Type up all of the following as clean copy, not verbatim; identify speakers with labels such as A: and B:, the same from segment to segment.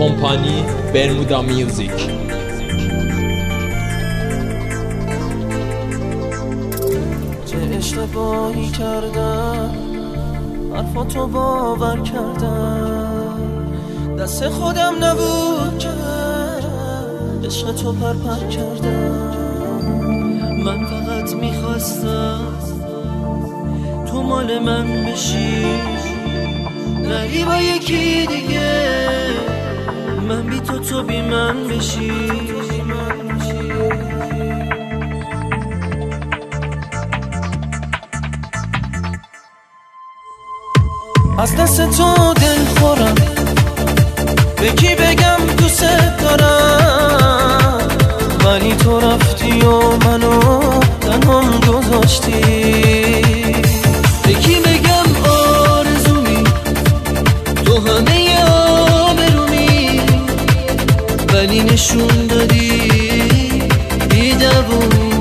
A: کمپانی برمودا میوزیک.
B: چه اشتباهی کردم، حرفاتو باور کردم، دست خودم نبود که عشق تو پرپر کردم. من فقط میخواستم تو مال من بشی، نری با یکی دیگه، من بی تو بی من بشی. از دست تو دل خورم، به کی بگم دوست دارم، ولی تو رفتی و منو تنهام گذاشتی. به کی بگم آرزومی، تو همه آبرومی، ولی نشون دادی بی‌دوومی.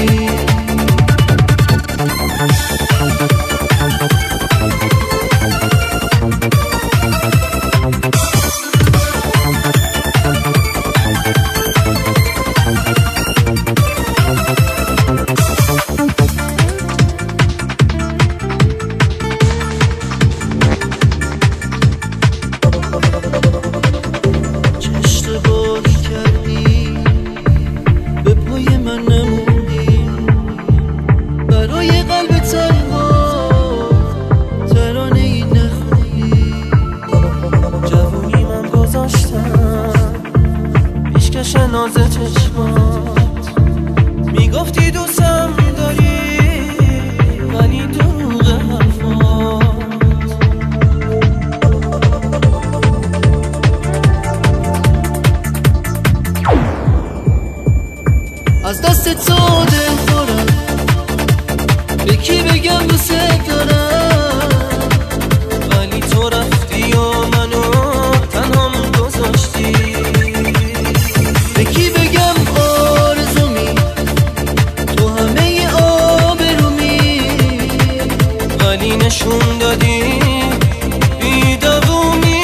B: نازه چشمات میگفتی دوستم داری، ولی دروغ حرفات. از دست تو دل خورم، به کی بگم دوست دارم، ولی تو رفتی و منو تنهام گذاشتی. نشون دادی بی‌دوومی.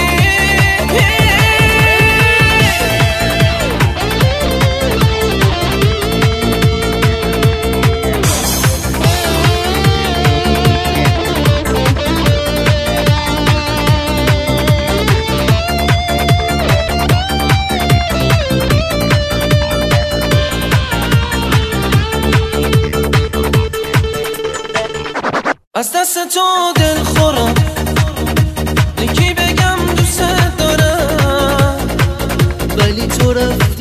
B: از دست تو دل خورم، به کی بگم دوست دارم، ولی تو رفتی